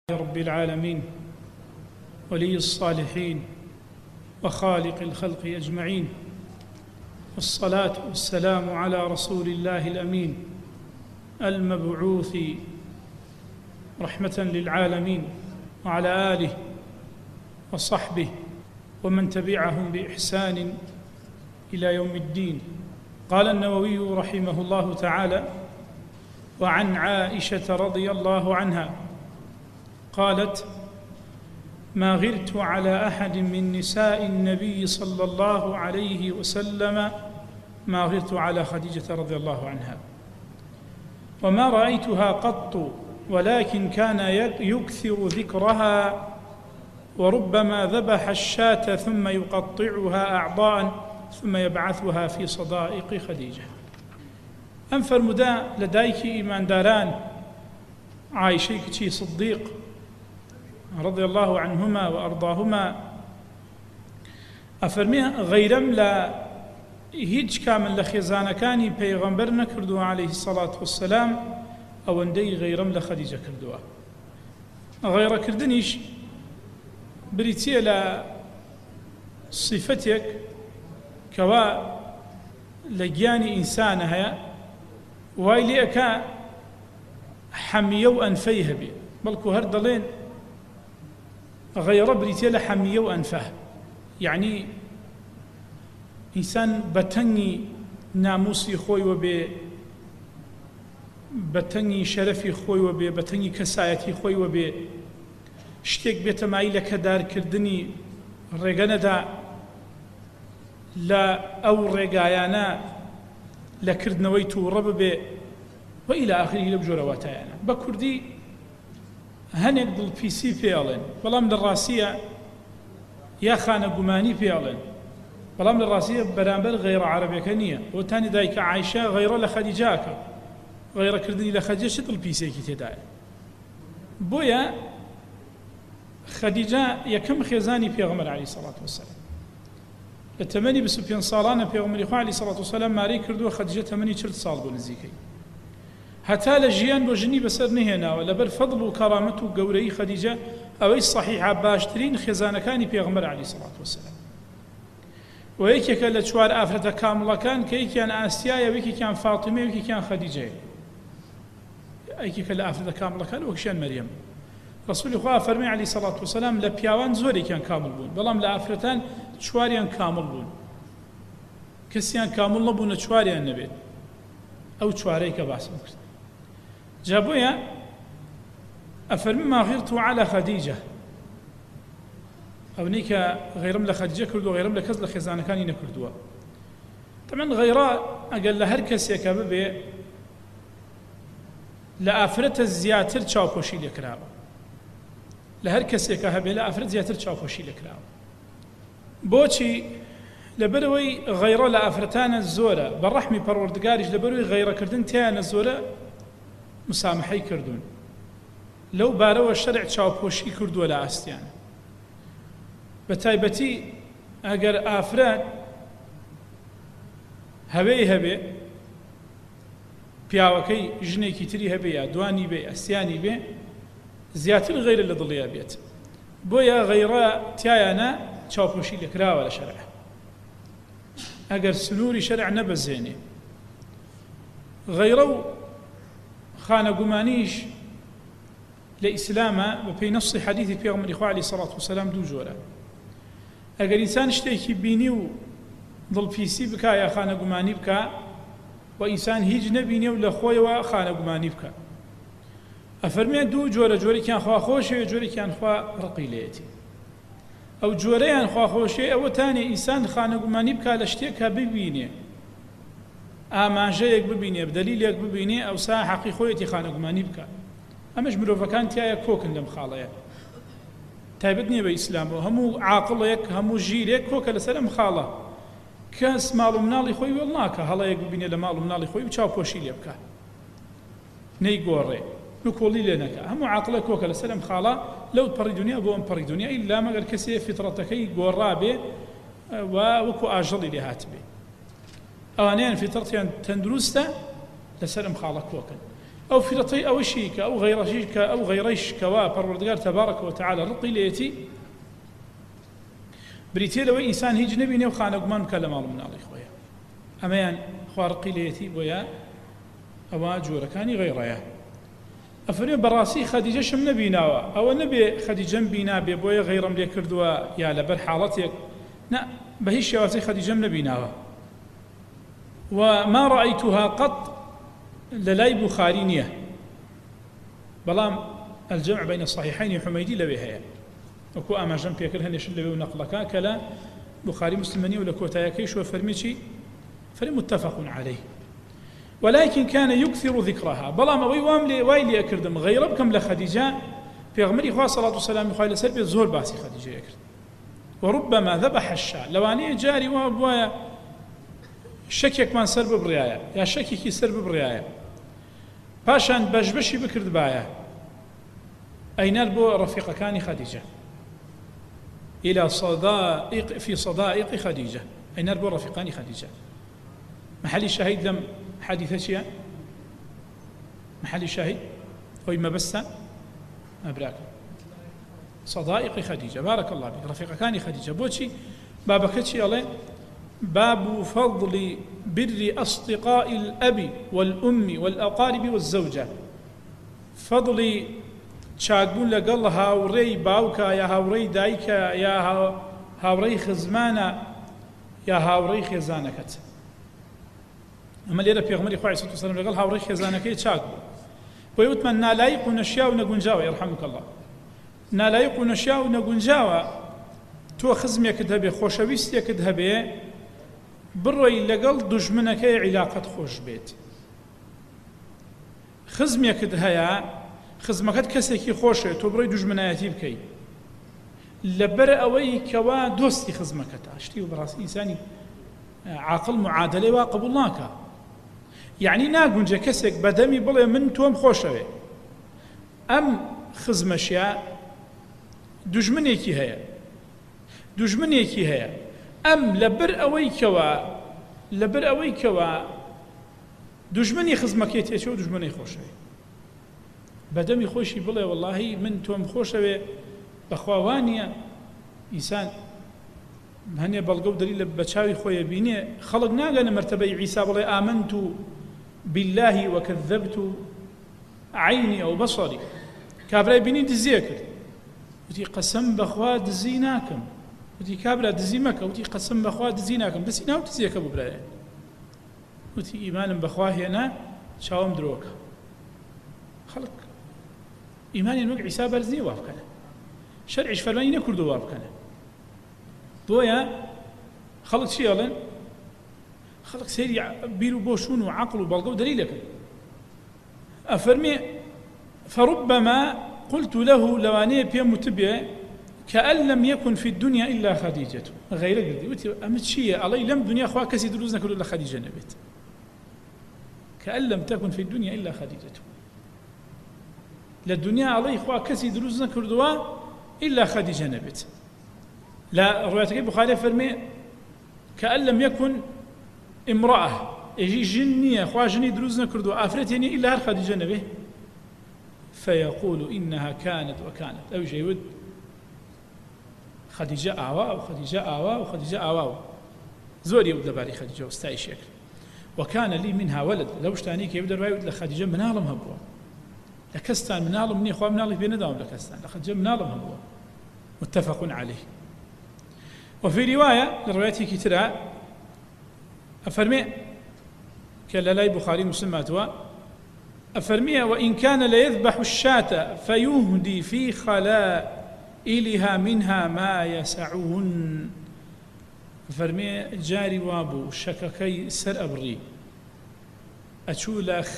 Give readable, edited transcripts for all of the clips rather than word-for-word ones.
رب العالمين ولي الصالحين وخالق الخلق أجمعين، والصلاة والسلام على رسول الله الأمين المبعوث رحمة للعالمين، وعلى آله وصحبه ومن تبعهم بإحسان إلى يوم الدين. قال النووي رحمه الله تعالى: وعن عائشة رضي الله عنها قالت: ما غرت على أحد من نساء النبي صلى الله عليه وسلم ما غرت على خديجة رضي الله عنها، وما رأيتها قط، ولكن كان يكثر ذكرها، وربما ذبح الشاة ثم يقطعها أعضاء ثم يبعثها في صدائق خديجة. ئەم فرمودا لە دایکی ئیمانداران عایشەی کچی صدیق رضي الله عنهما وأرضاهما ئەفەرمێ غەیرەم لە هیچ کامل لە خێزانەکانی پەیغەمبەر نەکردووە عليه الصلاة والسلام ئەوەندەی غەیرەم لە خەدیجە کردووە. غەیرەکردنیش بریتیە لە صیفەتێک کەوا لە گیانی ئینسانە هەیە، وای لێ ئەکا حەمیە و ئەنفەی هەبێ، بەڵکو هەر دەڵێن غەیرە بریتیە لە حەمیە و ئەنفە، یعنی ئینسان بەتەنگی ناموسی خۆی وەبێ، بەتەنگی شەرەفی خۆی وەبێ، بەتەنگی کەسایەتی خۆی وەبێ، شتێک بێتە مای لە کەدارکردنی ڕێگە نەدا لە ئەو ڕێگایانە لە کردنەوەی تووڕە ببێ و ئیلە ئاخری لەو جۆرە واتایانە. بە کوردی هەنێک دڵپیسی پێڵێن، بەڵام لە ڕاستیە یا خانە گومانی پێڵێن، بەڵام لە ڕاستیە بەرامبەر غەیرە عەرەبیەکە نییە. بۆتانی دایکە عایشە غەیرە لە خەدیجاکە، غەیرەکردنی لە خەدیجە چ دڵپیسێکی تێدایە. بۆیە خەدیجە یەکەم خێزانی پێغەمبەر عەلەیهی سەڵات وەسەلام لە تەمەنی 25 ساڵانە پێغەمبەری خوا عەلەیهی سەڵات وەسەلام مارەی کردووە، خەدیجە تەمەنی 40 ساڵ بۆ نزیکەی، هەتا لە ژیان بۆ ژنی بەسەر نهێناوە. لەبەر فەضڵ و کەرامەت و گەورەی خەدیجە ئەوەی صەحیحە باشترین خێزانەکانی پێغەمبەر عەلەیهی سەڵات وەسەلام، و یەکێکە لە چوار ئافرەتە کامڵەکان کە یەکیان ئاسیایە، یەکێکیان فاتیمە، یەکێکیان خەدیجەیە. یەکێکە لە ئافرەتە کامڵەکان وەکشیان مەریەم. رسولی خوا فەرمی عەلەیهی سەڵات وەسەلام لە پیاوان زۆرێکیان کامل بوون، بەڵام لە ئافرەتان چواریان کامل بوون، کەسیان کامل نەبوونە چواریان نەبێت. ئەو چوارەی کە باسم کرد جا بۆیە ئەفەرمی ما غیرت على خەدیجە، ئەوەی کە غەیرەم لە خەدیجە کردووە، غەیرەم لە کەس لە خێزانەکانی نەکردووە. تەمەن غەیرە ئەگەر لە هەر کەسێکە ببێ لە ئافرەتە زیاتر چاوپۆشی لێکراوە، لە هەر کەسێکە هەبێ لە ئافرەت زیاتر چاوپۆشی لێکراوە. بۆچی؟ لەبەرەوەی غەیرە لە ئافرەتانە زۆرە، بە ڕەحمی پەروەردگاریش لەبەرەوەی غەیرەکردن تیانە زۆرە مسامحەی کردوون، لەو بارەوە شەرع چاوپۆشی کردووە لە ئاستیان. بە تایبەتی ئەگەر ئافرەت هەبێ پیاوەکەی ژنێکی تری هەبێ یا دوانی بێ ئەستیانی بێ، زیاتر غەیرە لە دڵیا بێت. بۆیە غەیرە تیایانە چاوپۆشی لێکراوە لە شەرع، ئەگەر سنووری شەرع نەبەزێنێ. غەیرە و خانە گومانیش لە ئیسلامە بە پێی نەسی حەدیثی پێغەمبەری خوا عەلەیهی سەڵات وەسەلام دوو جۆرە. ئەگەر ئینسان شتێکی بینی و دڵپیسی بکا یا خانە گومانی بکا، و ئینسان هیچ نەبینێ و لە خۆیەوە خانە گومانی بکە، ئەفەرمێ دوو جۆرە، جۆرێکیان خوا خۆشەوێ، جۆرێکیان خوا ڕقی لێتی. ئەو جۆرەیان خوا خۆشێ ئەوە تانێ ئینسان خانە گومانی بکا لە شتێکە ببینێ، ئاماژەیەک ببینێ، دەلیلێک ببینێ، ئەوسا حەقی خۆیەتی خانە گومانی بکە. ئەمەش مرۆڤەکان تایە کۆکن لەم خاڵەیە، تایبەت نییە بە ئیسلامەوە. هەموو عاقڵێک، هەموو ژیرێک کۆکە لەسەر ئەم خاڵە، کەس ماڵ و مناڵی خۆی وێڵ ناکە، هەڵەیەک ببینێ لە ماڵ و مناڵی خۆی و چاوپۆشی لێ بکە، نەیگۆڕێ، نکۆڵی لێ نەکە. هەموو عاقڵێک کۆکە لەسەر ئەم خاڵە، لەو پەڕی دنیا بۆ ئەم پەڕی دنیا، ئیلا مەگەر کەسێ فیترەتەکەی گۆڕا بێ و وەکو ئاژەڵی لێ هات بێ. ئەوانەیان فیترەتیان تەندروستە لەسەر ئەم خاڵە کۆکن. أو فرطي أو شيك أو غير شيك أو غيريش كوا پروردگار تبارك وتعالى رقي ليتي بريتي لو إنسان هيج نبي نيو خانق من كلام الله من عليه خويا أما يعني خوارقي ليتي بويا أو جوركاني غيرها أفرمي براسي خديجة شم نبي ناوا أو نبي خديجة بينا بيبويا غير ملي كردوا يا لبر حالتك لا بهيش يوازي خديجة نبي ناوا وما رأيتها قط للاي بخارينية بلام الجمع بين الصحيحين حميدي لبيها وكو أما جنب يكره نشل لبي ونقلك كلا بخاري مسلماني ولا كوتايكيش وفرميشي متفق عليه ولكن كان يكثر ذكرها بلام أبي واملي وايلي أكردم غير بكم لخديجة في غمري خواه صلاة والسلام يخواه لسلبي الزهر باسي خديجة يكرد وربما ذبح الشاء لواني جاري وابوايا شكيك من سرب بريايا يا شكيكي سرب بريايا باشان بشبشي بكرد بايا أين بو رفيق كان خديجة إلى صدائق في صدائق خديجة أين بو رفيقان خديجة محلي شهيد لم حديث شيء محلي شاهد وإما بس أبراك صدائق خديجة بارك الله بك رفيق كان خديجة بوشي بابكتشي الله باب فضل بر أصدقاء الأب والأم والأقارب والزوجة فضل شاقبون لقال هاوري باوكا يا هاوري دايكا يا هاوري خزمانا يا هاوري خزانكت أما ليرة بيغمري خواه صلى الله عليه وسلم لقال هاوري خزانكي شاقبون ويوتمن نالايق ونشياء ونقنجاوة يرحمك الله نالايق ونشياء ونقنجاوة تو خزمك دهبي خوشويستك دهبي بڕۆی لەگەڵ دوژمنەکەی عیلاقەت خۆش بێت خزمێکت هەیە خزمەکەت کەسێکی خۆشێت تۆ بڕۆی دوژمنایەتی بکەی لەبەر ئەوەی کەوا دۆستی خزمەکەتە شتی و بەڕاستی ئینسانی عاقڵ معادلەی وا قبوڵ ناکە یعنی ناگونجێ کەسێک بەدەمی بڵێ من تۆم خۆشەوێ ئەم خزمەشیە دوژمنێکی هەیە ئەم لەبەر ئەوەی کەوا دوژمنی خزمەکەی تێچێ و دوژمنی خۆشەوێ بەدەمی خۆشی بڵێ وەڵاهی من تۆم خۆشەوێ بەخواوانیە ئینسان هەنێ بەڵگە و دەلیل لە بەچاوی خۆیە بینێ خەڵک ناگەنە مەرتەبەی عیسا بڵێ ئامەنت بالله وكذبت عینی ئەو بەسەری کابرای بینی دزیە کرد وتی قەسەم بەخوا دزی ناکەم وتی کابرا دزی مەکە وتی قەسەم بەخوا دزی ناکەم دەستی ناو دزیەکە بوو برایە وتی ئیمانم بەخوا هێنا چاوم درۆکە خەڵک ئیمانیان وەک عیسا بەرز نییە وا بکەنە شەرعیش فەرمانی نەکردو وا بکەنە بۆیە خەڵک چی ئەڵێن خەڵک سەیری بیر و بۆشون و عەقڵ و بەڵگە و دەلیلەکەن ئەفەرمێ فربما قلت له لواني بيم وتبع كأن لم يكن في الدنيا إلا خديجة غير قدي وتي أمت شيء الله لم دنيا أخوة كسي دروزنا كل إلا خديجة نبت كأن لم تكن في الدنيا إلا خديجة للدنيا علي أخوة كسي دروزنا كردوا إلا خديجة نبت لا رواية البخاري فرمي كأن لم يكن امرأة يجي جنية أخوة جني دروزنا كردوا آفرتني إلا خديجة نبت فيقول إنها كانت وكانت أو جيود خديجة آوا زور يبدأ باري خديجة واستعي شكل وكان لي منها ولد لو اشتاني كي يبدأ رواية لخديجة منالم هبوا لكستان منالم مني أخوة منالي بين داوم لكستان لخديجة منالم هبوا متفق عليه وفي رواية لروايته كتيرة أفرمي كلا لا بخاري مسلماتها أفرمي وإن كان ليذبح الشاة فيهدي في خلائلها منها ما يسعهن أفرمي جاري وابو شككي سر أبري أتشول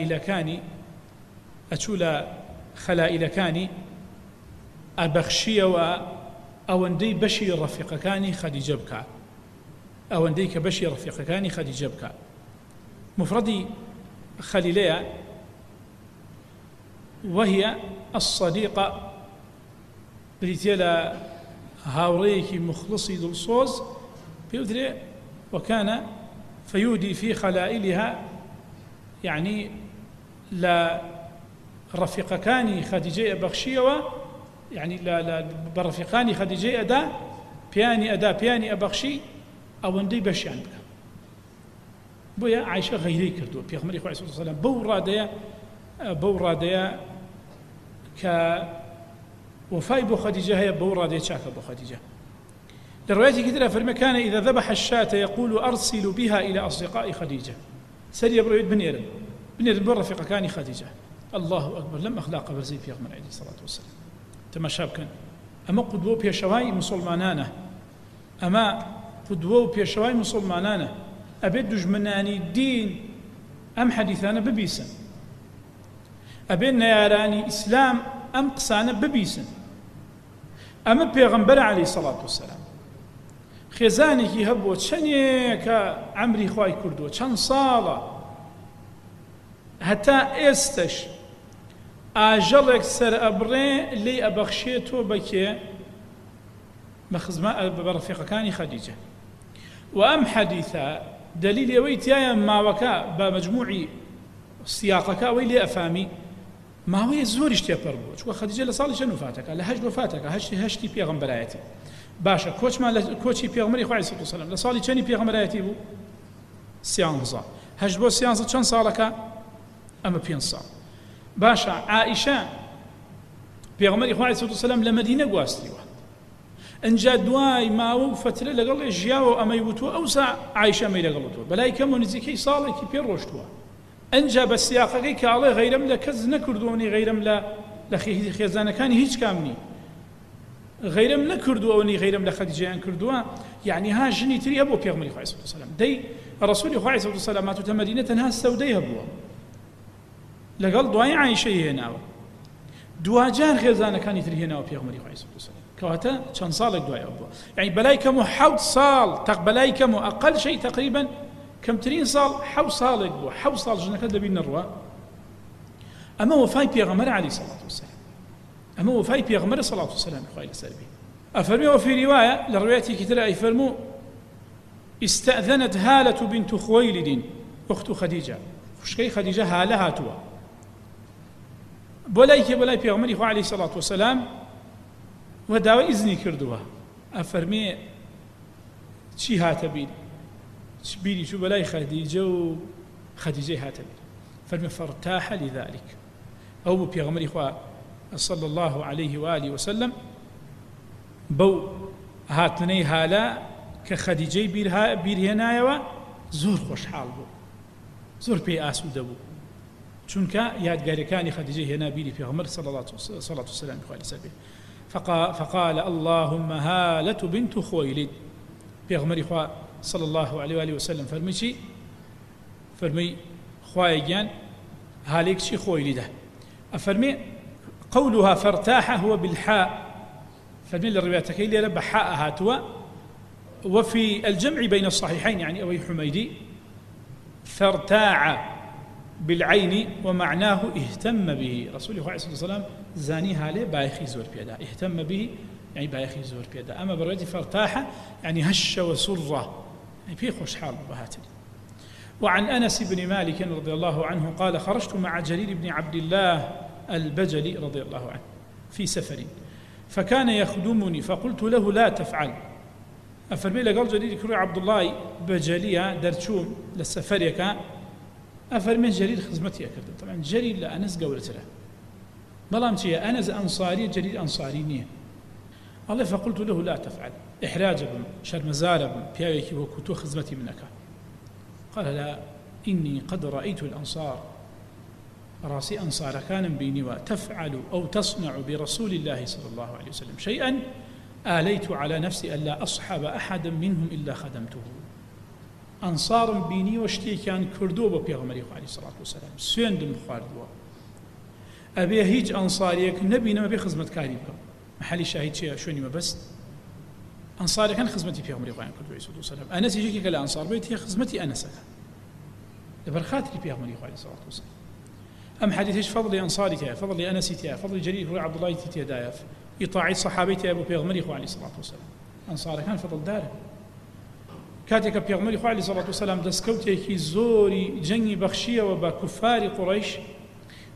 خلائلكاني أبخشي وأوندي بشي رفيقكاني خديجة بكا أوندي كبشي رفيقكاني خديجة بكا مفردي خليلية وهي الصديقة بريتيلا هاوريكي مخلصي دلصوز بيودري وكان فيودي في خلائلها يعني لا رفيقكاني خديجة بخشيوا يعني لا برفيقاني خديجة أدا بياني أبخشي أو ندي بشيان بك بويا عائشة غيري كردو بيغمري خواه صلى الله عليه وسلم بو راديا كوفاي بو خديجة هي بو راديا شاكا بو خديجة للرواية كثيرة فرمي كان إذا ذبح الشاة يقول أرسل بها إلى أصدقاء خديجة سري برويد بن إرم برفق كان خديجة الله أكبر لم أخلاق برزي في غمر عليه الصلاة والسلام تماشاب كان أما قدوة بيشواي مسلمانانه أما قدوة بيشواي مسلمانانه أبيد دجمناني الدين أم حديثانا ببيسن أبين نياراني إسلام أم قسانا ببيسن أما بيغمبر عليه الصلاة والسلام خێزانێکی هەبووە چەندێکە عەمری خوای کردووە چەند ساڵە هەتا ئێستش ئاژەڵێک سەر ئەبڕێ لێی ئەبەخشێتەوە بەکێ بە ڕەفیقەکانی خەدیجە و ئەم حەدیثە دلیلی ئەوەی تایە ماوەکە بە مەجموعی سیاقەکە ئەوەی لێ ئەفامی ماوەیە زۆریش تێپەڕ بووە چونکە خەدیجە لە ساڵی چەند وفاتەکە لە 8 وفاتەکە هەشتی پێغەمبەرایەتی باشە کۆچی پێغەمبەری خوای صلی الله علیه و سلم لە ساڵی چەندی پێغەمبەرایەتی بوو 30 هەشت بۆ 30 چەند ساڵەکە ئەمە 5 ساڵ باشە عائیشە پێغەمبەری خوای صلی الله علیه و سلم لە مەدینە گواستیوە ئەنجا دوای ماوە و فترە لەگەڵ ژیاوە ئەمەی وتووە ئەوسا عایشە ئەمەی لەگەڵ وتووە بەلای کەم و نزیکەی ساڵێکی پێ ڕۆشتووە ئەنجا بە سیاقەکەی کە ئەڵێ غەیرەم لە کەس نەکردوونی غەیرەم لە خێزانەکانی هیچ کامنی غەیرەم نەکردووەنی غەیرەم لە خەدیجەیان کردووە یعنی ها ژنی تری هەبوو پێغەمبەری خوای صلی الله علیه و سلم دەی ڕەسوولی خوای صلی الله علیه و سلم هاتووەتە مەدینە تەنها سەودەی هەبووە لەگەڵ دوای عایشەی هێناوە دوجار خێزانەکانی تری هێناوە پێغەمبەری خوای صلی الله علیه و سلم کەواتە چەند ساڵێک دوای بووە یعنی بەلای کەم و 7 ساڵ بەلای کەم و ئەقل شەی تقریبا کەمترین ساڵ 7 ساڵێک بووە 7 ساڵ ژنەکە دەبی نەڕوە ئەمە وەفای پێغەمبەر عەلەیهی سەڵات وسەلام أما وفاي بيغمر صلى الله عليه وسلم خوالي سلبي أفرمي وفي رواية للرواية كتير يفرموا استأذنت هالة بنت خويلد أخت خديجة خشكي خديجة هالها توا بولاي بيغمر عليه الصلاة والسلام وداوى إذني كردوها أفرمي شي هاتبين شبيلي شو بلاي خديجة هاتبين فرمي فارتاح لذلك أو بيغمر صلى الله عليه وآله وسلم بو هاتني هالا كخديجي بيرهنايوا زور خوش حال بو زور بي آسوده بو چونك يادگاركاني خديجي هنا بيري پیغمبر صلى الله عليه وسلم فقال اللهم هالة بنت خويلد پیغمبر صلى الله عليه وآله وسلم فرمي خوايجان هاليك شي خويلده أفرمي قولها فارتاح هو بالحاء فمن الروايات اللي رب حاء هاتوا وفي الجمع بين الصحيحين يعني أبي حميدي فارتاع بالعين ومعناه اهتم به رسول الله صلى الله عليه وسلم زانيها له بايخي زور بيدا اهتم به يعني بايخي زور بيدا أما بالرواية فارتاح يعني هش وسره يعني في خوش حال بهاتل. وعن أنس بن مالك رضي الله عنه قال خرجت مع جرير بن عبد الله البجلي رضي الله عنه في سفر فكان يخدمني فقلت له لا تفعل أفرمي لقال جرير كروي عبد الله بجليا درتشوم للسفريك أفرمي جرير خدمتي أكرد طبعا جرير لأنس قولت له بلام تي أنس أنصاري جرير أنصاريني الله فقلت له لا تفعل إحراج بن شرمزار بن بيايك وكتو خدمتي منك قال لا إني قد رأيت الأنصار راسي أنصار كان بيني وتفعل أو تصنع برسول الله صلى الله عليه وسلم شيئا آليت على نفسي ألا أصحب أحدا منهم إلا خدمته أنصار بيني واشتي كان كردو ببيغمري عليه الصلاة والسلام سوين دم خواردوا أبي هيج أنصاريك نبي نما بخدمة كاريبك محلي شاهد شيء شوني ما بس أنصاري كان خدمتي بيغمري عليه الصلاة والسلام أنا سيجيكي كلا أنصار بيتي خدمتي أنا سكا لبرخاتري بيغمري عليه الصلاة والسلام أم حديث فضل أنصاري تيا فضل أنسي تيا فضل جرير هو عبد الله تيا دايف إطاعة صحابي أبو بيغمري عليه الصلاة والسلام أنصار كان فضل داره كاتك بيغمري عليه الصلاة والسلام دسكوتي كي زوري جني بخشية وبكفار قريش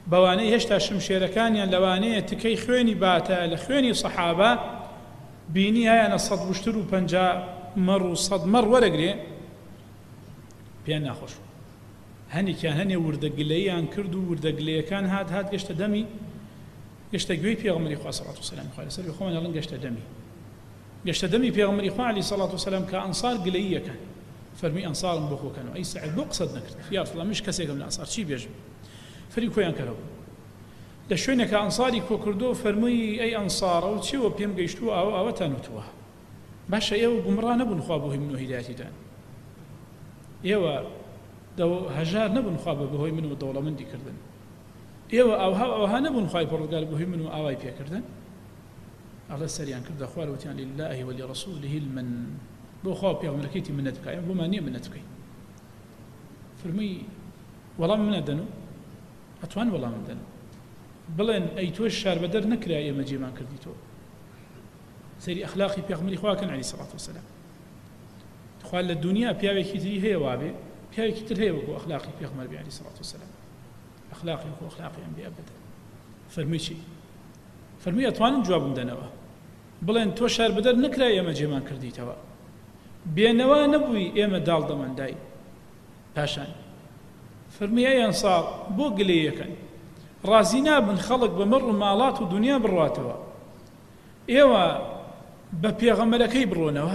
بەوانەی هێشتا شمشێرەکانیان لەوانەیە تکەی خوێنی باتە لە خوێنی سەحابە بینی هەیەنە 150 مەڕ و 100 مەڕ وەرەگرێ پێیان ناخۆش هەنێکیان هەنێ وردەگلەییان کرد و وردەگلەیەکان هات گەشتە دەمی گەشتە گوێی پێغەمبەری خوا سەڵات وسەلام خوای لەسەر خۆمان ئەڵێن گەشتە دەمی پێغەمبەری خوا عەلەیهی سەڵات وسەلام کە ئەنسار گلەییەکان فەرمی ئەنسارم بۆ خۆکەنەوە ئەی سەعید بۆ قسەت نەکرد یا رسوڵ الله مش کەسێکم لە ئەنسار چی بێژم فەری خۆیان کەرەوە لە شوێنێکە ئەنساری کۆ کردو فەرمووی ئەی ئەنسارە و چیوە پێم گەیشتووە ئەوەتان وتووە باشە ئێوە گومڕا نەبوون خوا بۆ هۆی من و هیدایەتیتان ئێوە هەژار نەبوون خوا بە بەهۆی من و دەوڵەمەندی کردن ئێوە ئەوها نەبوون خوای پەروەردگار بەهۆی من و ئاوای پێکردن ئەڵێ سەریان کردە خوار وتیان لله ولرسوله المن بۆ خوا پێغەمبەرەکەیتی منەت بکە بۆمان نییە منەت بکەین فەرمووی وەڵام منە دەن و ئەتوان وەڵام دەن بڵێن ئەی تۆ شار بەدەر نەکرا ئێمە جێمان کردی تۆ سەیری ئەخلاقی پێغەمبەری خواکەن عەلەیهی سەڵات وسەلام خوا لە دنیا پیاوێکی تری هەیە وابێ پیاوێکی تر هەیە وەکو ئەخلاقی پێغەمبەر عەلەیهی سەڵات وسەلام ئەخلاقی وەکو ئەخلاقی ئەنبیا بەدە فەرمووی چی فەرمووی ئەتوانن جوابم دەنەوە بڵێن تۆ شار بەدەر نەکرا ئێمە جێمان کردیتەوە بێنەوە نەبووی ئێمە داڵ دەمەندای پاشان فەرمی ئەی ئەنسار بۆ گلەیەکەن ڕازی نابن خەڵک بە مەڕ و ماڵات و دنیا بڕواتەوە ئێوە بە پێغەمبەرەکەی بڕۆنەوە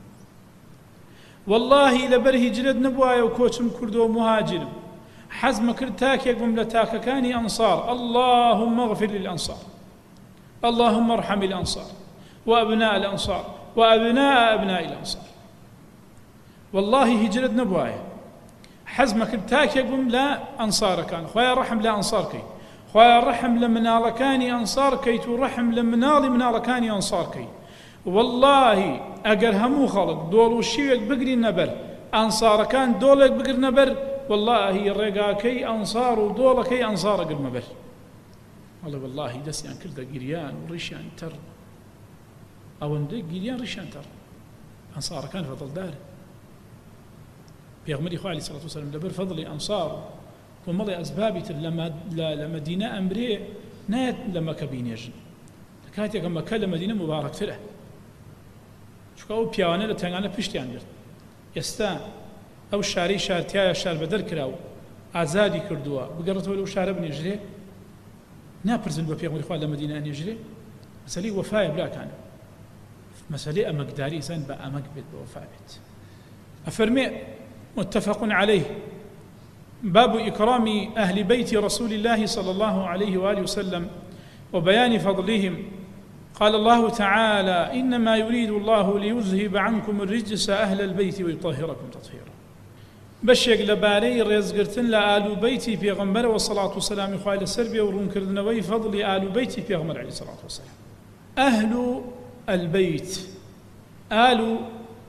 واللهی لەبەر هیجرەت نەبوایە و کۆچم کردو و مهاجرم حەزمە کرد تاکێک بم لە تاکەکانی ئەنسار اللهم اغفر للأنصار اللهم ارحم الأنصار وأبناء الأنصار وأبناء أبناء الأنصار والله هجرت نبوايا حزم كرد تاكيك بم لا أنصار كان خويا رحم لا أنصار كي خويا رحم لمنال كاني أنصار كي ترحم منال كاني أنصار كي والله أجر همو خلق دولو شيوك بقري نبر أنصار كان دولك بقر نبر والله الرقا كي أنصار ودولة كي أنصار قر نبر والله دسيان كرد قريان وريشان تر أو ندق قريان ريشان تر أنصار كان فضل داره پێغەمبەری خوا عەلەیهی سەڵات وسەلام لەبەر فەضڵی ئەنسار و مەڵی ئەسبابی تر لە مەدینە ئەمرێ نایەت لە مەکە بینێژن لە کاتێکە مەکە لە مەدینە مبارەکترە چونکە ئەو پیاوانە لە تەنگانە پشتیان گرت ئێستا ئەو شارەی شارتیایە شار بەدەر کراو ئازادی کردووە بگەڕێتەوە لەو شارە بنێژرێ ناپرسن بە پێغەمبەری خوا لە مەدینە ئەنێژرێ مەسەلەی وەفایە براکانە مەسەلەی ئەمەکداری سەن بە ئەمەک بێت بە وەفا بێت ئەفەرمێ متفق عليه باب إكرام أهل بيت رسول الله صلى الله عليه وآله وسلم وبيان فضلهم قال الله تعالى إنما يريد الله ليذهب عنكم الرجس أهل البيت ويطهركم تطهيرا بشيك لباري رزقرتن لآل بيتي في غنبر والصلاة والسلام إخوة سربيا ورون كردنوي فضل آل بيتي في غنبر عليه الصلاة والسلام أهل البيت آل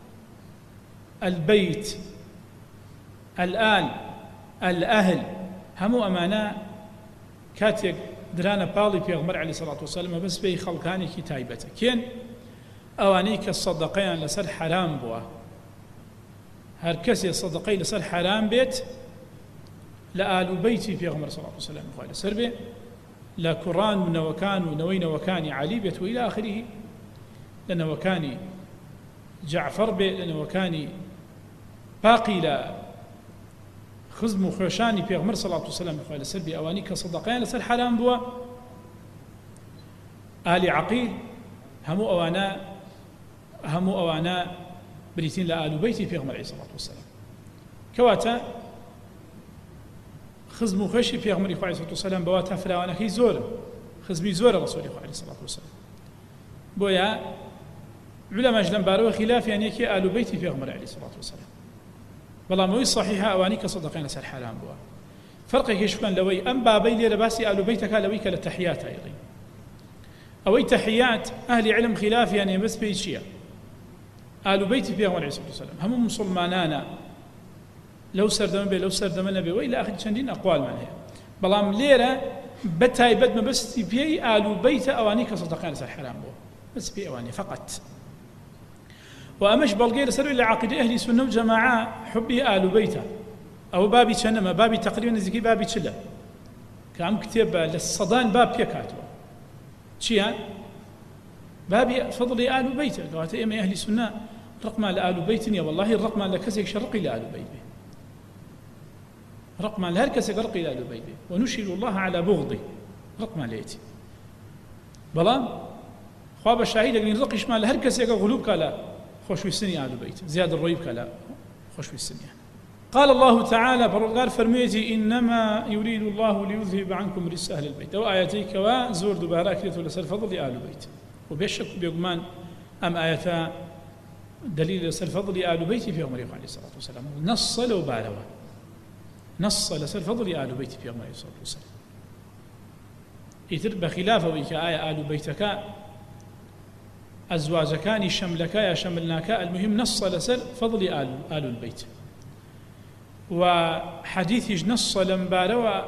البيت الآل الأهل همو أمانا كاتيك درانا بالي في غمر عليه الصلاة والسلام بس بي خلقاني كي تايبته كين أوانيك الصدقين لسر حرام بوا هر كسي الصدقي لسر حرام بيت لآل بيتي في غمر صلى الله عليه وسلم قال سربي لا كران من وكان ونوين وكان علي بيت وإلى آخره لأن وكاني جعفر بي لأن وكاني باقي لا خزم وخوشاني في غمر صلى الله عليه وسلم قال سربي أوانيك الصدقين لسر حرام بوا آل عقيل همو أوانا بريتين لآل بيتي في غمر عليه الصلاة والسلام كواتا خزم وخوشي في غمر عليه الصلاة والسلام بواتا فراوانا كي زور خزمي زور رسول الله عليه الصلاة والسلام بويا علماء جلن بارو خلاف يعني كي آل بيتي في غمر عليه الصلاة والسلام والله موي صحيحة أوانيك صدقين لسر حرام بوا فرق يشوفان لوي أم بابي لي لباسي آل بيتك لويك للتحيات أيضا أوي تحيات أهل علم خلاف يعني بس بيشيا آل بيتي في غمر عليه الصلاة والسلام هم مسلمانانا لو سردم بي لو سردم نبي وإلى آخر شندين أقوال من هي بلام ليرة بتاي بد ما بس في آل بيت أوانيك صدقين لسر حرام بوا بس في أواني فقط وأمش بلغير سروا إلى عقيدة أهل السنة والجماعة حبي آل بيته أو بابي شنما بابي تقريبا زكي بابي شلة كام كتاب للصدان باب يكاتوا شيئا باب فضل آل بيت قالت إما أهل السنة رقم لآل بيت يا والله الرقم لكسك شرقي لآل بيت رقم لهركسك رقي لآل بيت ونشهد الله على بغضه رقم ليتي بلان خواب الشاهد يقول رقش ما لهركسك غلوب كلا خوشوي السني آل بيت زياد الريب كلا خوشوي السني قال الله تعالى قال فرميتي إنما يريد الله ليذهب عنكم رجس أهل البيت وآياتيك وزور دبارا كريت لسر فضل آل بيت وبيشك بيقمان أم آياتا دليل لسر فضل آل بيت في عمر عليه الصلاة والسلام نص لو بالوا نص لسر فضل آل بيت في عمر عليه الصلاة والسلام يتر بخلافه ويك آية آل بيتك أزواجكان شملك يا شملناك المهم نص لسر فضل آل البيت وحديث نص لمباروا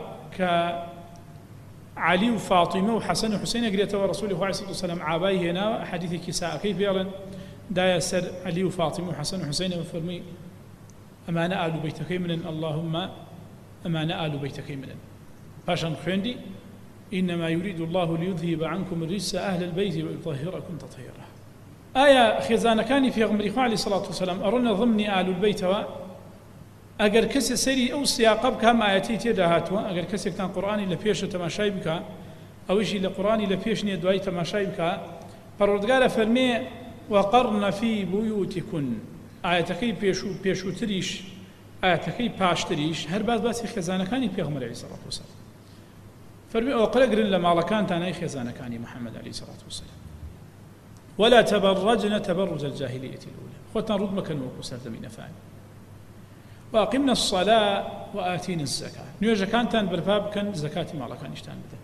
كعلي وفاطمة وحسن وحسين قريت ورسوله عليه الصلاة والسلام عابي هنا حديث كساء كيف يرى دا يسر علي وفاطمة وحسن وحسين وفرمي أمانة آل بيتك من اللهم أمانة آل بيتك من باشا خندي إنما يريد الله ليذهب عنكم الرجس أهل البيت ويطهركم تطهيرا آية خزانة كان في غمر عليه الصلاة والسلام أرنا ضمن آل البيت اگر کسی سری او سیاق بکام آیاتی تیدا هاتوا اگر کسی کتان قرآنی لپیش تماشای بکا اویشی لقرآنی لپیش نی دوای تماشای بکا پروردگار فرمی وقرن فی بیوتکن آیاتکی پیشو تریش آیاتکی پاش تریش هر باسی خزانکانی پیغمبر علیه الصلاة والسلام فرمی اوقلا قرن لمالکان تانای خزانکانی محمد علیه الصلاة والسلام ولا تبرجن تبرج الجاهلية الأولى خوتنا رد مكان وقوسر دمين فاني وأقمنا الصلاة وآتينا الزكاة نيوجا كانتان برباب كان زكاة مالا كان يشتان بده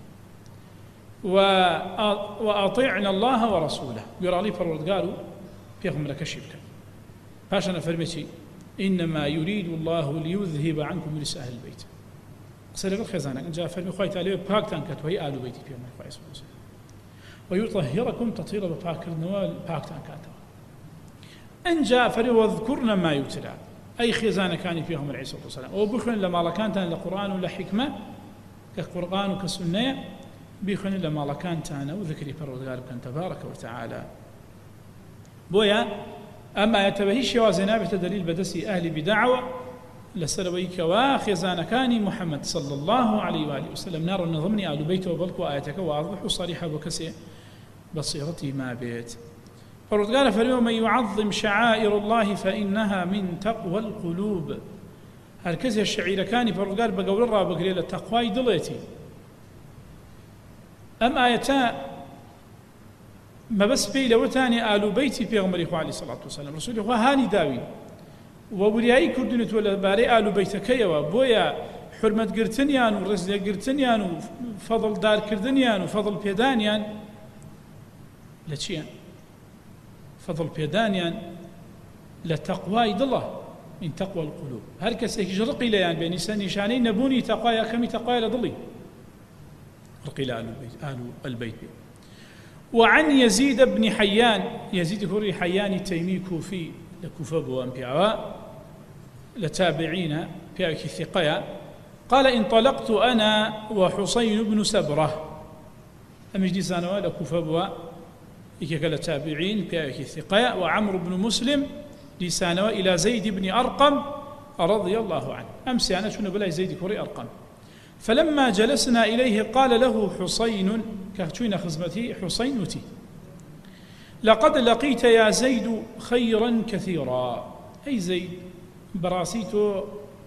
وأطيعنا الله ورسوله يرى لي فرود قالوا فيهم لك شبكا باشنا فرمتي إنما يريد الله ليذهب عنكم رجس أهل البيت سرق الخزانة جاء فرمي خويت عليه باكتان كتوهي آل بيتي فيهم الخويس ويطهركم تطهير بباكر نوال باكتان كاتوا أن جاء فرمي واذكرنا ما يتلى أي خزانة كان فيهم عليه الصلاة والسلام وبخن لما كانت لقرآن ولا حكمة كقرآن وكسنة بخن لما كانت أنا وذكري فرودقار كان تبارك وتعالى بويا أما يتبهي شوازنا بتدليل بدسي أهل بدعوة لسرويك وخزانة كان محمد صلى الله عليه وآله وسلم نار النظمني آل بيته وبلك وآيتك وأضح صريحة وكسي بصيرتي ما بيت فرد فريو من يعظم شعائر الله فإنها من تقوى القلوب هالكزي الشعير كاني فرد قال بقول الرابع قليل التقوى دليتي أم آيتا ما بس بي لو تاني آل بيتي في غمر عليه الصلاة والسلام رسول الله هاني داوي وبرياي كردنت ولا باري آل بيتك يا بويا حرمة قرتنيان ورزق قرتنيان وفضل دار كردنيان وفضل بيدانيان لتشيان فضل بيدانيان لتقوى الله من تقوى القلوب هر كسي جرقي ليان بين نشانين نبوني تقوى كمي تقوى لضلي رقي لآل البيت وعن يزيد بن حيان يزيد هوري حيان التيمي كوفي لكوفة بوان بيعواء لتابعين بيعك الثقايا قال انطلقت أنا وحسين بن سبرة أمجدي سانوا لكوفة بوان إكاك تابعين بيعك الثقاء وعمر بن مسلم لسانوا إلى زيد بن أرقم رضي الله عنه أمس أنا شنو بلا زيد كوري أرقم فلما جلسنا إليه قال له حسين كهتوين خزمتي حسين نتي لقد لقيت يا زيد خيرا كثيرا أي زيد براسيتو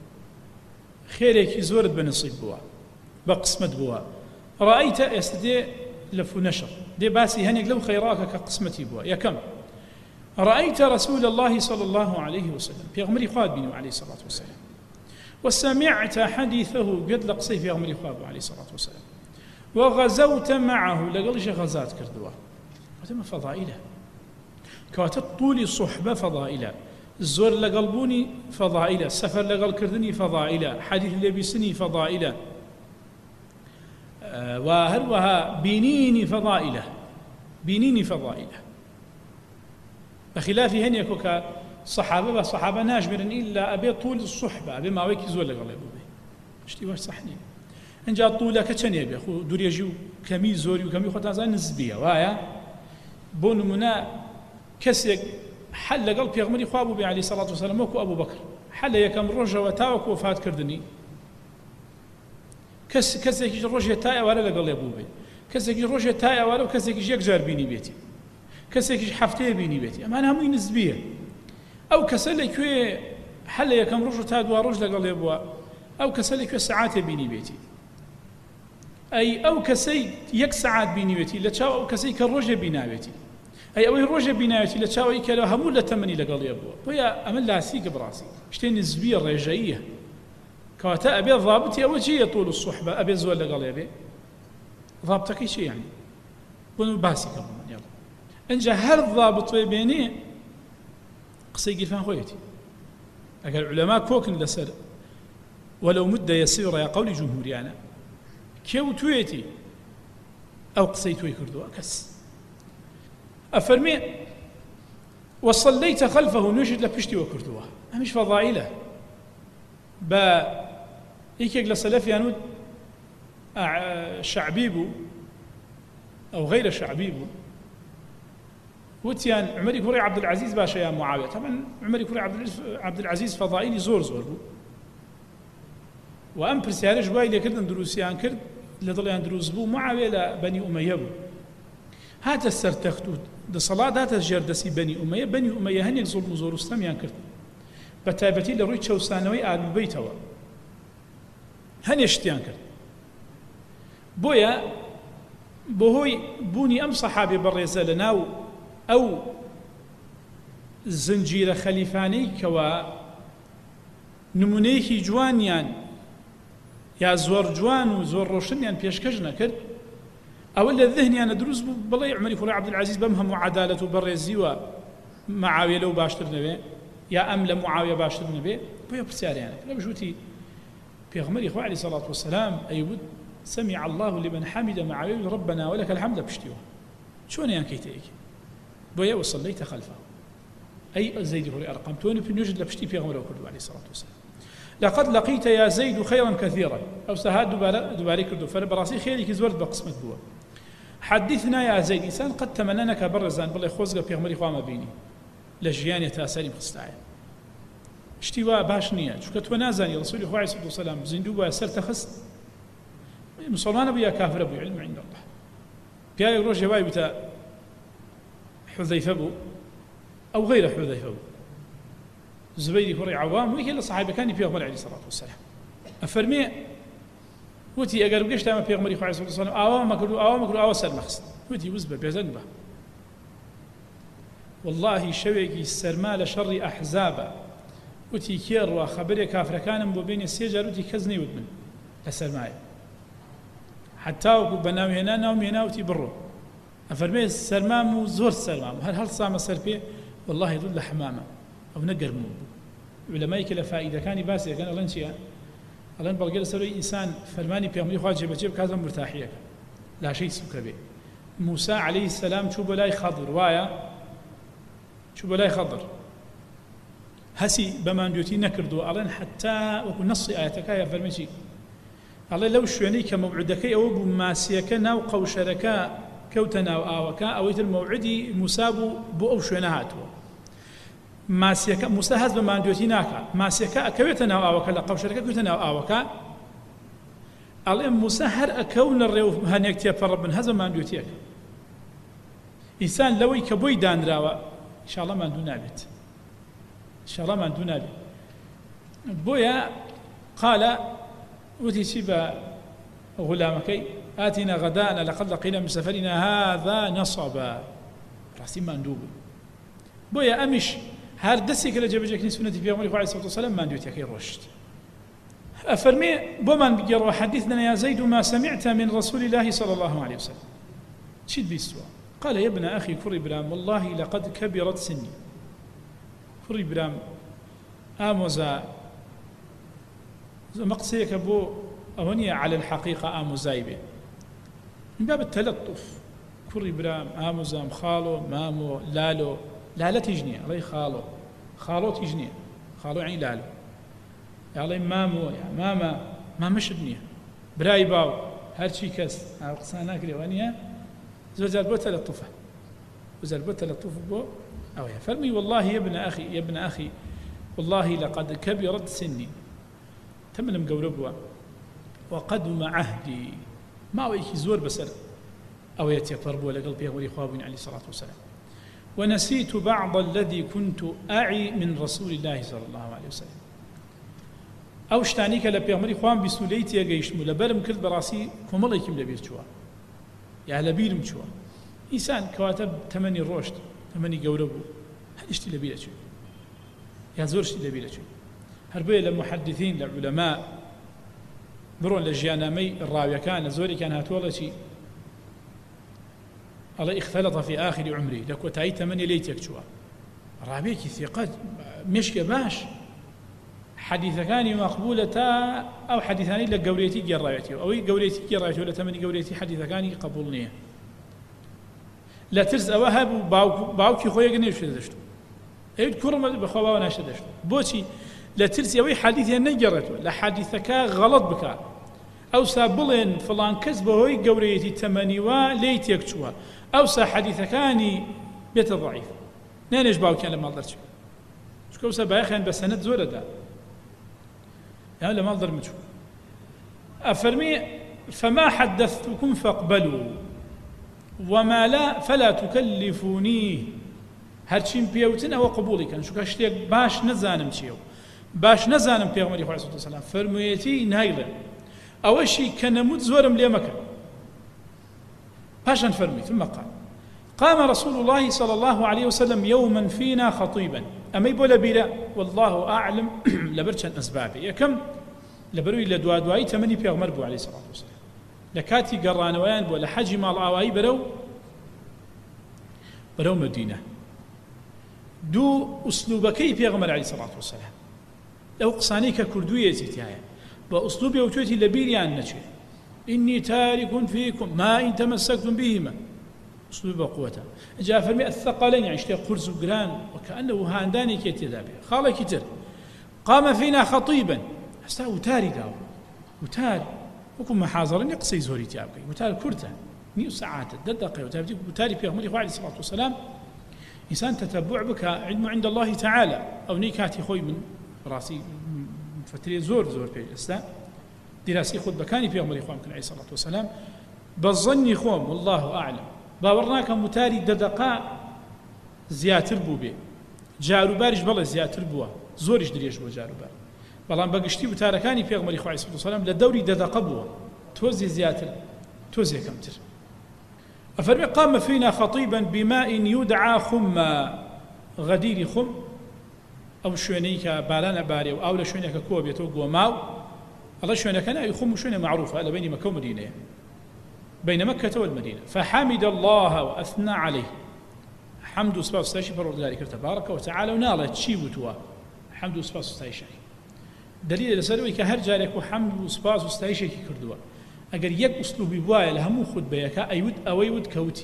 خيرك زورد بنصيب بوا بقسمت بوا رأيت يستدي لفو نشر دي باسي هنيك لو خيراك كقسمتي بوا يا كم رأيت رسول الله صلى الله عليه وسلم في غمر خواد بنو عليه الصلاة والسلام وسمعت حديثه قد لقصي في غمر خواد عليه الصلاة والسلام وغزوت معه لقلش غزات كردوا وتم فضائله كواتت طولي صحبة فضائله الزور لقلبوني فضائله السفر لقل كردني فضائله حديث اللي بسني فضائله وهروها بينيني فضائله بخلاف هنيك صحابة ناجبرا إلا أبي طول الصحبة أبي ما ويك زول لقلبه اشتي واش صحني اینجا طولەکە چەندێ بێ خۆ دوورێژی و کەمی زۆری و کەمی خۆتانزان نزبیە وایە بۆ نمونە کەسێک حەل لەگەڵ پێغمبەری خوا بوو بێ عەلەیهی سەڵات وسەلام وەکو ئەبوو بەکر حەل لە یەکەم ڕۆژەوە تاوەکو وەفاتکردنی کەسێکیش ڕۆژێ تا ئێوارە لەگەڵێ بوو بێ کەسێکی ڕۆژێ تا ئێوارە و کەسێکیش یەک جار بینی بێتی کەسێکیش هەفتەیە بینی بێتی ئەمان هەمووی نزبیە ئەو کەسە لەکوێ حەل لە یەکەم ڕۆژ و تا دوا ڕۆژ لەگەڵێ بووە ئەو کەسە لەکوێ سەعاتێ بینی بێتی ئەی ئەو کەسەی یەک سەعات بینی بێتی لە چاو ئەو کەسەی کە ڕۆژێ بیناوێتی ئەی ئەوەی ڕۆژێ بیناوێتی لە چاوەی کە هەموو لە تەمەنی لەگەڵێ بووە بۆیە ئەمە لاسیکە بڕاستی شتێ نزبیە ڕێژەییە کەواتە ئەبێ ضابطی ئەوە چییە طول الصحبە ئەبێ زۆر لەگەڵێ بێ ضابطەکەی چی یعنی بۆ باسی کەڵمان یاڵ ئەنجا هەر ضابطێ بێنێ قسەی گیرفان خۆیەتی ئەگەر علەما کۆکن لەسەر ولو مدة يسيرة يا قولي جمهوريانا كيو تويتي أو قصي توي كردوا كس أفرمي وصليت خلفه نجد لبشتي وكردوا مش فضائله با يكيك لسلفي أنود شعبيبو أو غير شعبيبو وتيان عمر كوري عبد العزيز باشا يا معاوية طبعا عمر كوري عبد العزيز فضائلي زور بو وأم برسيارش باي لكردن دروسيان كرد لدليان دروس بو معاوية لبني أمية بو هذا السرتختو ده صلاة هذا الجردسي بني أمية هنيك ظلم زور استميان كرد بتابتي لروي تشوسانوي آل البيتوا هني اشتيان كرد بويا بوهوي بوني أم صحابي بالرزا لناو أو زنجير خليفاني كوا نمونيكي جوانيان يا زور جوان وزور روشنيان بيشكش نكر أو اللي الذهنيان دروس بلاي عمر كوري عبد العزيز بمهم وعدالة وبرزي ومعاوية لو باشتر نبي يا أم لمعاوية باشتر نبي بيا بسياري يعني لا بجوتي بيغمر إخوة عليه الصلاة والسلام أيود سمع الله لمن حمد معاوية ربنا ولك الحمد بشتيوه شون يعني كيتيك بيا وصليت خلفه أي زيد هو أرقام توني في نوجد لبشتي بيغمر وكله عليه الصلاة والسلام لقد لقيت يا زيد خيرا كثيرا أو سهاد دباري كردو فربراسي خيرك زورت بقسمة بوا حدثنا يا زيد إنسان قد تمننك برزان بالله خوزق بيغمر إخوة ما بيني لجياني تاسالي مخستعي اشتواء باش نية شو كتو نازاني رسول الله عليه الصلاة والسلام زندوبة سرت خست مسلمان أبو يا كافر أبو علم عند الله بيا يروح جواي بتا حذيفة أبو أو غير حذيفة أبو زبيدي كوري عوام ويكي الصحابة كان بيغمر عليه الصلاة والسلام أفرمي وتي أقرب قشت أما بيغمر عليه الصلاة والسلام آوام كلو سر مخصد وتي وزبه بيزنبه والله شويكي السرمال شر أحزابا وتي كير وخبري كافر كان بين السجر وتي كزني ودمن السرماية حتى وكو بناوي هنا ناومي هنا وتي برو أفرمي السرمام زور السرمام هل صام سربيه والله يدل حمامة أو نقر مو علماء كلا فائدة كان باسي كان الله نشيا الله نبغى سوي إنسان فرماني بيعمل خواجه بجيب كذا مرتاحية لا شيء سكبي موسى عليه السلام شو بلاي خضر وايا شو بلاي خضر هسي بمان بيوتي نكردو الله حتى وكل نص آياتك يا فرمشي الله لو شواني كموعدك أو بماسيك ناو قوشرك كوتنا وآوكا أو الموعدي مسابو بو أو شوانهاتو ماسيكا موسى هز بمان بيوتي ناكا ماسيكا كوتنا وآوكا لقوشرك كوتنا وآوكا الله موسى هر أكون الريو هنيك تيابر ربنا هز بمان بيوتيك إنسان لوي كبوي دان راوا إن شاء الله ما عنده نابت إن شاء الله ما عنده نابت بويا قال وتسيب غلامك آتنا غداءنا لقد لقينا من سفرنا هذا نصبا راسي مندوب بويا أمش هار دسي كلا جبجك نسونة في يوم عليه الصلاة والسلام ما ندوت يكي رشد أفرمي بومن بقروا حدثنا يا زيد ما سمعت من رسول الله صلى الله عليه وسلم شد بيستوى قال يا ابن أخي كري برام والله لقد كبرت سني كري برام آموزا مقصيك أبو أهنية على الحقيقة آموزايبه من باب التلطف كري برام آموزا مخالو مامو لالو لا تجني الله خالو تجني خالو يعني لالو يا الله مامو يا ماما ما مش ابنيه برای باو هەرچی کەس ئاو قسە ناکرێەوە نییە زۆر جار بۆ تەلەطوفە وزار بۆ تەلەطوف بۆ ئەوەیە فەرمی والله يا ابن أخي والله لقد كبرت سني تمنم گەورە بووە وقدم عهدي ماوەیەکی زۆر بەسەر ئەوەیە تێپەڕ بووە لەگەڵ پێغەمبەری خوا بووین عليه الصلاة والسلام ونسيت بعض الذي كنت أعي من رسول الله صلى الله عليه وسلم ئەو شتانی کە لە پێغەمبەری خوام بیستولەی تێگەیشتم و لەبەرم کرد بەڕاستی کۆمەڵێکیم لەبیر چووە یا لەبیرم چووە ئینسان کەواتە تەمەنی ڕۆشت تەمەنی گەورە بوو هەر شتی لەبیرە چووی یا زۆر شتی لەبیرە چووی هەر بۆیە لە محەدیثین لە عولەما بڕۆن لە ژیاننامەی ڕاویەکانە زۆرێکیان هاتووەڵە چی ئەڵێ اختلط في آخر عمري لە کۆتایی تەمەنی لێی تێک چووە ڕاویەکی ثقە مێشکە باش حديثەکانی مەقبولە تا ئەو حدیثانی لە گەورەیەتی گێڕاوێتەوە ئەوەی گەورەیەتی گێڕاوێتەوە لە تەمەنی گەورەیەتی حدیثەکانی قبول نییە لە ترس ئەوە هەبوو باوکی خۆی گەنێ شێ دەشت ئەویت کوڕمە بەخوا باوە ناشە دەشت بۆچی لە ترس ئەوەی حدیثیان نەگەڕێتەوە لە حدیثەکە غەڵەت بکە ئەوسا بڵێن فڵان کەس بەهۆی گەورەیەتی تەمەنیوە لێی تێک چووە ئەوسا حدیثەکانی بێتە ضعیف نانێش باوکیان لە ماڵ دەرچوو چونکە ئەوسا بایەخیان بە سەنەد زۆرەدا يعني لما ضر مجهول أفرمي فما حدثتكم فاقبلوا وما لا فلا تكلفوني هرچین پێوتن ئەوە قبوڵی کەن چونکە شتێک باش نەزانم چییە و باش نەزانم پێغەمبەری خوا عەلەیهی سەڵاتو وەسەلام فەرموویەتی نایڵێ ئەوەشی کە نەموت زۆرم لێ مەکە پاشان فەرمووی ثم قام رسول الله صلى الله عليه وسلم يوما فينا خطيبا أمي بولا بيرا والله أعلم لبرشان أسبابي يكم لبروي لدوادواي تمني بيغمر بو عليه الصلاة والسلام لكاتي قرانوان بو لحجي مال آواي برو مدينة دو أسلوبكي بيغمر عليه الصلاة والسلام لو قصانيك كردوية زيتيايا بأسلوبي وتوتي لبيريان نشي إني تارك فيكم ما إن تمسكتم بهما أسلوب قوته جاء فرمي الثقلين يعني اشتيا قرز وقران وكأنه هانداني كيتي ذابي خالي كتر قام فينا خطيبا هستا وتاري داو وتاري وكم محاضرين يقصي زوري تابكي وتاري كرتا نيو ساعات دقيقة وتاري في أغمري عليه الصلاة والسلام إنسان تتبع بك علم عند الله تعالى أو نيكاتي خوي من راسي فتري زور في الإسلام دراسي خود بكاني في أغمري عليه الصلاة والسلام بالظن خوم والله أعلم باوەڕناکە متاری دەدەقا زیاتر بوو بێ جاروباریش بەڵێ زیاتر بووە زۆریش درێژ بووە جاروبار بەڵام بەگشتی وتارەکانی پێغەمبەری خوا عەلەیهی سەڵام لە دەوری دەدەقە بووە تۆزی زیاتر تۆزی یەکەمتر ئەفەرمێ قام فينا خطيبا بماء يدعى خما غەدیری خم ئەو شوێنەی کە باران ئەبارێ و ئاو لە شوێنێکە کۆ بێتەوە گۆماو ئەڵێ شوێنەکە ناوی خم و شوێنە معروفە لە بینی مەکە و مەدینەیە بين مكة والمدينة فحمد الله وأثنى عليه حمد وسباس ستايشي فرودگاري كر تبارك وتعالى وناله تشي بتوا حمد وسباس ستايشي دليل لسروي كهر جارك وحمد وسباس ستايشي كي كردوا اگر يك اسلوبي بوايا لهمو خود بيكا ايود اويود كوتي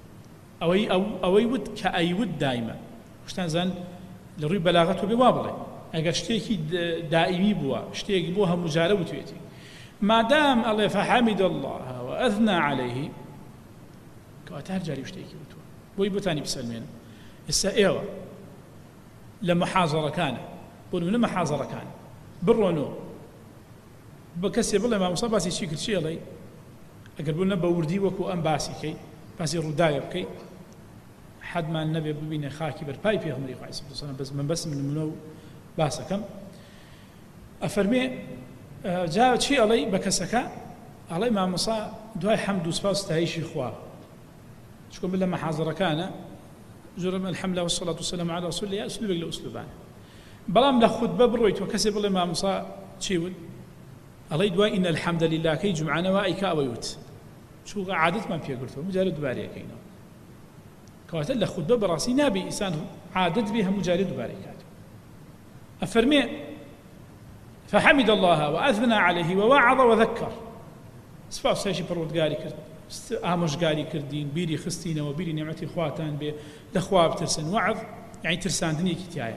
اويود كايود دائما وشتان زان لروي بلاغته بوابله اگر شتيكي دائمي بوا شتيكي بوها مجاربه تويتي ما دام الله فحمد الله وأثنى عليه كواتر جاري وشتيكي بتوا بوي بوتاني بسلمين السائوة لما حاضر كان بقولوا لما حاضر كان برونو بكسي بالله ما مصاباسي شيء شيء لي أقربوا بوردي وكو أم باسي كي باسي رداية بكي حد ما النبي ببين خاكي برباي في غمري عليه الصلاة والسلام بس من منو باسكم أفرمي جاء شيء علي بكسكا علي ما مصا دواي حمد وسباس تعيش إخوة شكون بالله ما حاضر كان جرم الحمد والصلاة والسلام على رسول الله أسلوبك لأسلوبان بلام لخطبة برويت وكسب الله ما مصا شيء علي دواي إن الحمد لله كي جمعنا وأيك أويوت شو عادت ما فيها قلته مجرد بارية كينا كواتل لخطبة براسي نبي إنسان عادت بها مجرد بارية أفرمي فحمد الله وأثنى عليه ووعظ وذكر سپاس هاشي پروردگاری کرد ئامۆژگاری کردین بیری خستینەوە بیری نعمەتی خواتان بێ لەخوا بترسن وعظ يعني ترساندنێکی تایە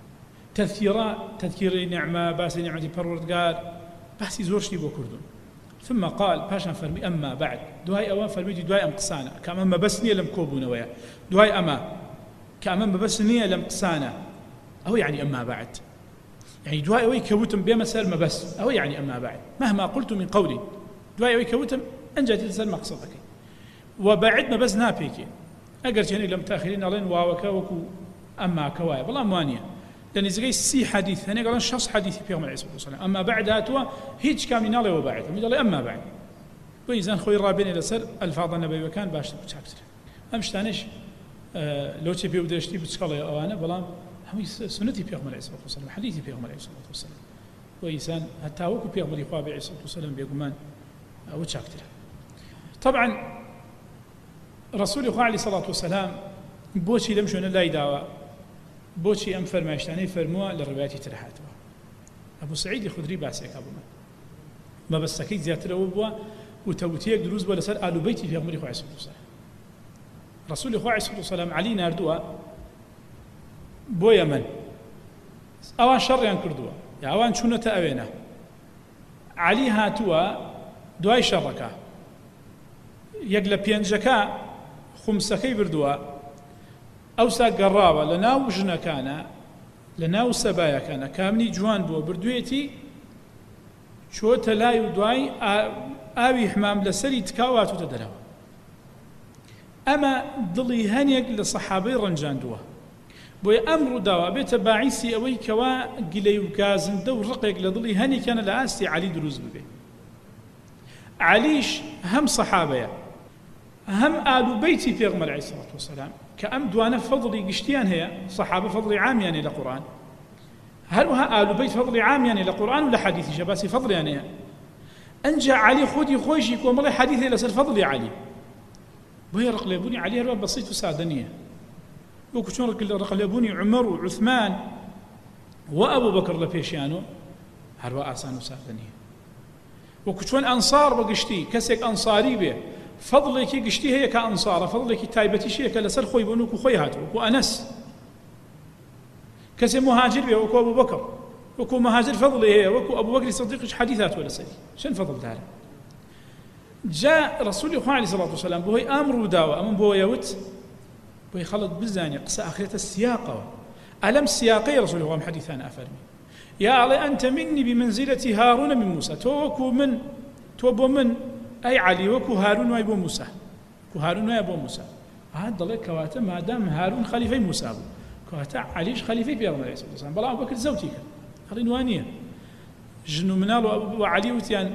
تذکیری نعمە باسی نعمەتی پەروەردگار باسی زۆر شتی بۆ کردوون ثم قال باشا فرمي أما بعد دعاء أوان فرمي دعاء أم قسانا كأما ما بسني لم كوبون ويا دعاء أما كأما ما بسني لم قسانا أو يعني أما بعد يعني دعاء أوي كوتم بمسألة ما بس أو يعني أما بعد مهما قلت من قولي دعاء أوي كوتم أنجت الإنسان مقصدك وبعد ما بس نابيك أجر يعني لم تأخرين علين واوك وكو أما كواي والله موانية لأن زي سي حديث هنا قالن شخص حديث في يوم عليه الصلاة والسلام أما بعد هاتوا هيج كامل نالي وبعد قال أما بعد وإذا خوي الرابين إلى سر الفاظ النبي وكان باش تبتشاكتر أمش تانيش لو تبي ودرشتي بتشكله أوانا بلام هم سنتي في يوم عليه الصلاة والسلام حديثي في يوم عليه الصلاة والسلام وإنسان حتى وكو في يوم عليه الصلاة والسلام بيقومان وتشاكتر طبعا رسول الله عليه الصلاة والسلام بوشي لمشون لا يداوى بوشي أم فرماشتاني فرموا للروايات ترحاتوا أبو سعيد الخدري باسيك أبو ما بس سكيت زيادة وبوا وتوتيك دروز ولا سر آل بيتي في أمر عليه الصلاة والسلام رسول الله عليه الصلاة والسلام علي ناردوا بو يمن أوان شر ينكردوا يا أوان شنو تأوينا علي هاتوا دواي شركا يقل بينجكا خمسكي بردوا أوسا قرابة لناو جنكانا لناو سبايا كان كامني جوان بو بردويتي شو تلاي دواي آوي حمام لسري تكاواتو تدروا أما ضلي هنيك لصحابي رنجان دوا بوي أمر دوا بيت باعيسي أوي كوا قلي وكازن دو رقيق لضلي هني كان لآسي علي دروز ببي عليش هم صحابيا هم آل بيتي في غمر عليه الصلاة والسلام كأم دوانا فضلي قشتيان هي صحابة فضلي عام يعني لقرآن هل ها آل بيت فضلي عام يعني لقرآن ولا حديثي شباسي فضلي يعني أنجا علي خودي خويشي كومالي حديثي لسر فضلي علي وهي رقليبوني علي ربا بسيط وسادنية وكتون رقليبوني عمر وعثمان وأبو بكر لبيشيانو هروا آسان وسادنية وكتون أنصار بقشتي كسك أنصاري به فضلك قشتي هي كأنصار فضلك تايبتي شيء كلسر خوي بنوك وخوي هاتو وأنس كسي مهاجر به وكو أبو بكر وكو مهاجر فضلي هي وكو أبو بكر الصديق حديثات ولا سري شن فضل دار جاء رسول الله عليه الصلاة والسلام بوهي أمر وداوة أمن بوهي يوت بوهي خلط بزاني قصة آخرة السياقة ألم سياقي رسول الله حديثان أفرمي يا علي أنت مني بمنزلة هارون من موسى توبو من أي علي وكو هارون ويبو موسى كو هارون ويبو موسى هذا ضلك كواتا ما دام هارون خليفة موسى كواتا عليش خليفة في الله عليه الصلاة والسلام بلا أبو بكر زوجي هذه نوانية جنو منال وعلي وتيان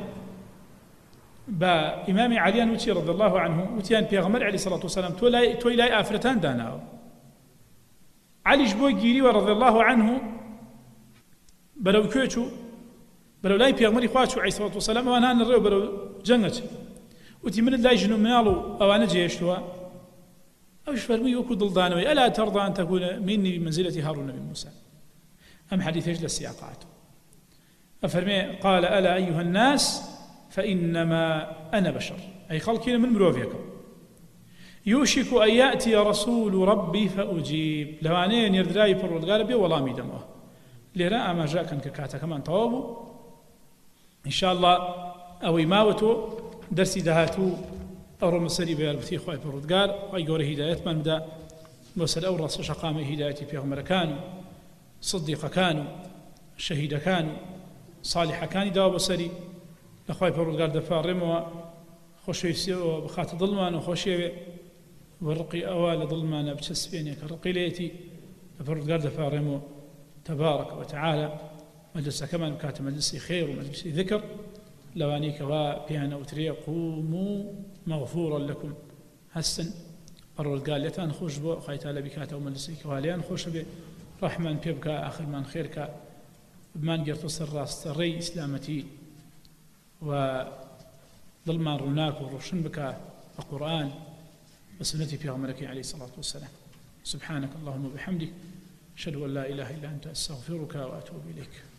با إمام علي وتي رضي الله عنه وتيان بيغمر عليه الصلاة والسلام تولاي آفرتان داناو علي جبو جيري ورضي الله عنه بلو كوتشو بلو لاي بيغمر إخواتشو عليه الصلاة والسلام وأنا نريو بلو جنة وتي من الله جنو منالو أو أنا جيشتوا أوش فرمي وكو ضلدانوي ألا ترضى أن تكون مني بمنزلة هارون بن موسى أم حديث يجلس السياقات أفرمي قال ألا أيها الناس فإنما أنا بشر أي خلقنا من مروفيكم يوشك أن يأتي رسول ربي فأجيب لوانين يردراي فرود قال بي والله ميدمه لراء ما جاء كان كاتا كمان طوابه إن شاء الله أو إماوته درسي دهاتو أو مسري بالبثي خواهي فرود قال ويقول هداية من دا وسل أورس شقام هدايتي في غمر كانوا صديق كانوا شهيد كانوا صالح كان داو بسري لخواهي فرود قال دفاع رموا خوشي سيو بخات ظلمان وخوشي ورقي أوال ظلمان بتسفيني كرقي ليتي فرود قال دفاع رموا تبارك وتعالى مجلس كمان كاتب مجلسي خير ومجلسي ذكر لوانيك وبيانا وتريا قوموا مغفورا لكم حسن فرود قال لتان خوش بو خايت على بكاتا ومجلسي كواليان خوش بي رحمن بيبكا آخر من خيرك بمان قرطو سراس ري إسلامتي وظلمان رناك وروشن بك القرآن وسنتي في غمرك عليه الصلاة والسلام سبحانك اللهم وبحمدك أشهد أن لا إله إلا أنت أستغفرك وأتوب إليك